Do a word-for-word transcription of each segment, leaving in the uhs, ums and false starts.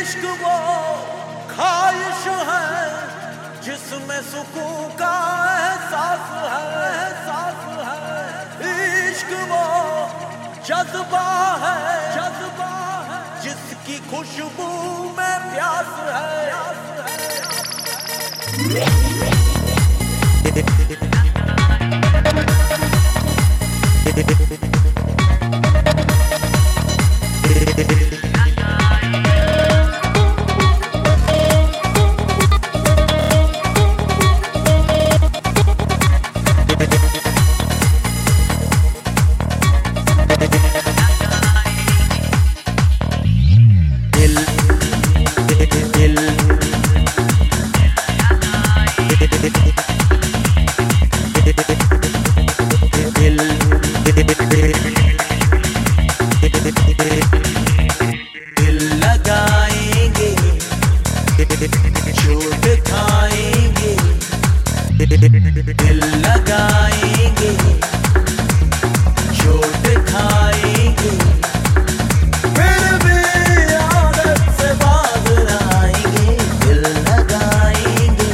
इश्क वो ख्वाहिश है जिसमें सुकून का एहसास है, एहसास है। इश्क वो जज्बा है, जज्बा है जिसकी खुशबू में प्यास है, चोट खाएंगे, दिल लगाएंगे, चोट खाएंगे, फिर भी आदत से बाज आएंगे। दिल लगाएंगे,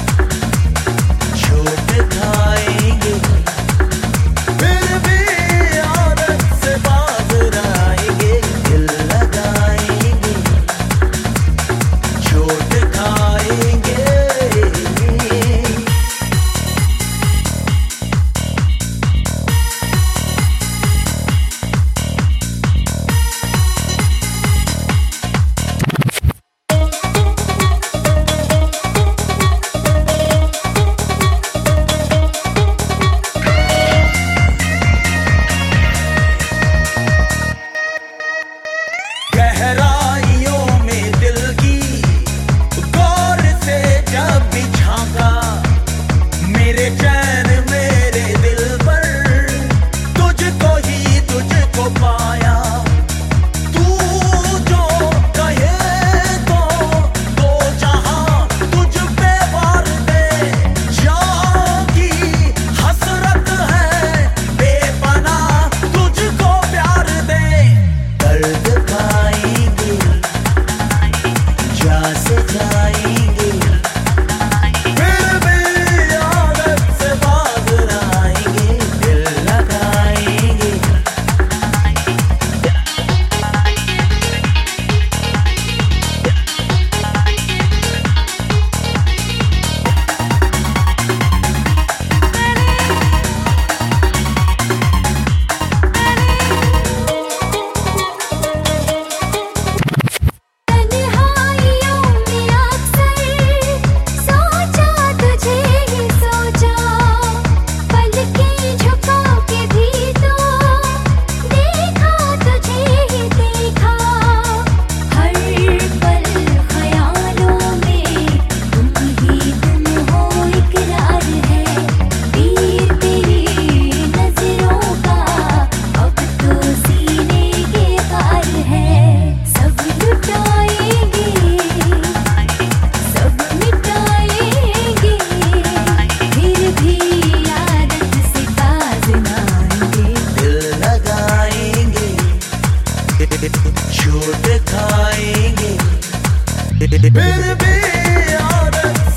चोट खाएंगे, फिर भी आदत से बाज आएंगे। दिल लगाएंगे, चोट खाएंगे। गहराइयों में दिल की गौर से जब भी झांका, मेरे चैन मेरे दिल पर तुझको ही तुझको पाया। तू जो कहे तो दो जहां तुझ पे वार दे, जागी हसरत है बेपनाह तुझको प्यार दे। दर्द खाएंगे, जा से जाएंगे, फिर भी आदत से बाज आएंगे। दिल लगाएंगे, तन्हाइयों में अक्सर सोचा तुझे ही सोचा, पलकें झुका के भी तो देखा तुझे ही देखा। हर पल ख्यालों में तुम ही तुम हो, इकरार है तीर तेरी नजरों का अब तो सीने के पार है। सब लुटाएंगे, सब मिटाएंगे, फिर भी आदत से बाज आएंगे। दिल लगाएंगे, चोट खाएंगे, फिर भी आदत